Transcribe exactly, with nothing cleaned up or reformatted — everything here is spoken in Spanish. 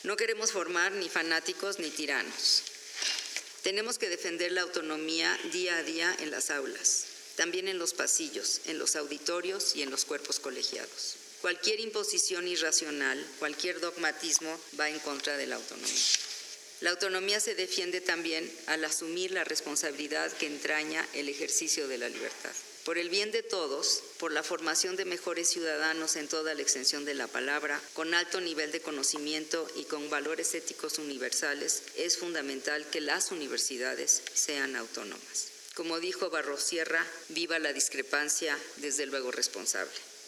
No queremos formar ni fanáticos ni tiranos. Tenemos que defender la autonomía día a día en las aulas, también en los pasillos, en los auditorios y en los cuerpos colegiados. Cualquier imposición irracional, cualquier dogmatismo va en contra de la autonomía. La autonomía se defiende también al asumir la responsabilidad que entraña el ejercicio de la libertad. Por el bien de todos, por la formación de mejores ciudadanos en toda la extensión de la palabra, con alto nivel de conocimiento y con valores éticos universales, es fundamental que las universidades sean autónomas. Como dijo Barrosierra, viva la discrepancia, desde luego responsable.